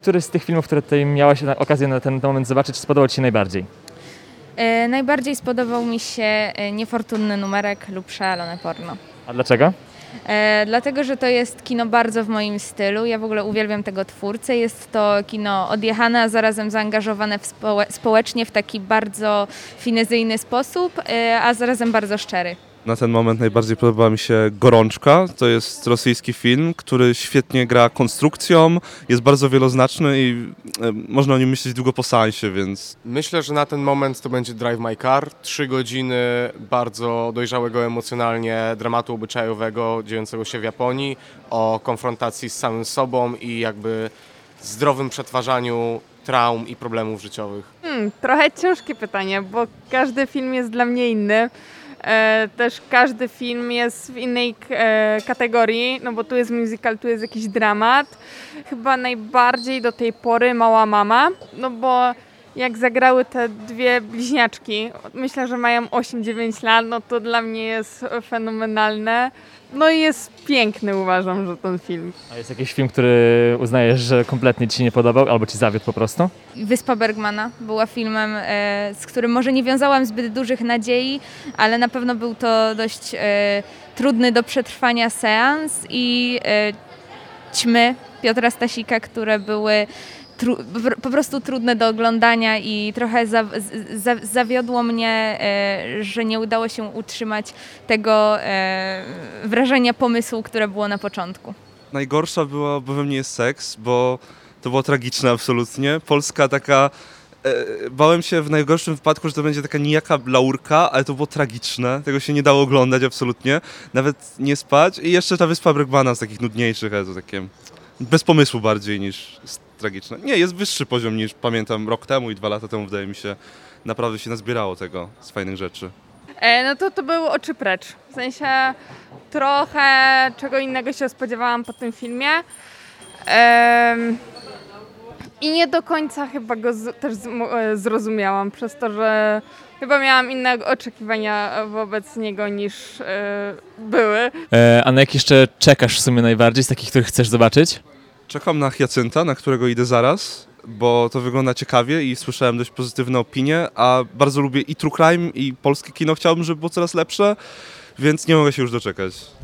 który z tych filmów, które tutaj miałaś okazję na ten moment zobaczyć, spodobał Ci się najbardziej? Najbardziej spodobał mi się Niefortunny numerek lub Szalone porno. A dlaczego? Dlatego, że to jest kino bardzo w moim stylu. Ja w ogóle uwielbiam tego twórcę. Jest to kino odjechane, a zarazem zaangażowane społecznie w taki bardzo finezyjny sposób, a zarazem bardzo szczery. Na ten moment najbardziej podoba mi się Gorączka. To jest rosyjski film, który świetnie gra konstrukcją, jest bardzo wieloznaczny i można o nim myśleć długo po seansie, więc... Myślę, że na ten moment to będzie Drive My Car. 3 godziny bardzo dojrzałego emocjonalnie dramatu obyczajowego dziejącego się w Japonii, o konfrontacji z samym sobą i jakby zdrowym przetwarzaniu traum i problemów życiowych. Trochę ciężkie pytanie, bo każdy film jest dla mnie inny. Też każdy film jest w innej kategorii, no bo tu jest musical, tu jest jakiś dramat. Chyba najbardziej do tej pory Mała mama, no bo jak zagrały te dwie bliźniaczki, myślę, że mają 8-9 lat, no to dla mnie jest fenomenalne. No i jest piękny, uważam, że ten film. A jest jakiś film, który uznajesz, że kompletnie Ci się nie podobał albo Ci zawiódł po prostu? Wyspa Bergmana była filmem, z którym może nie wiązałam zbyt dużych nadziei, ale na pewno był to dość trudny do przetrwania seans i Ćmy Piotra Stasika, które były po prostu trudne do oglądania i trochę zawiodło mnie, że nie udało się utrzymać tego wrażenia pomysłu, które było na początku. Najgorsza była, bo we mnie jest seks, bo to było tragiczne absolutnie. Polska taka... Bałem się w najgorszym wypadku, że to będzie taka nijaka laurka, ale to było tragiczne. Tego się nie dało oglądać absolutnie. Nawet nie spać. I jeszcze ta Wyspa Bergmana z takich nudniejszych, ale to takie bez pomysłu bardziej niż tragiczne. Nie, jest wyższy poziom niż pamiętam rok temu i 2 lata temu, wydaje mi się. Naprawdę się nazbierało tego z fajnych rzeczy. No to był Oczy precz. W sensie trochę czego innego się spodziewałam po tym filmie. I nie do końca chyba go też zrozumiałam, przez to, że chyba miałam inne oczekiwania wobec niego niż były. A na jaki jeszcze czekasz w sumie najbardziej z takich, których chcesz zobaczyć? Czekam na Hyacynta, na którego idę zaraz, bo to wygląda ciekawie i słyszałem dość pozytywne opinie, a bardzo lubię i true crime, i polskie kino, chciałbym, żeby było coraz lepsze, więc nie mogę się już doczekać.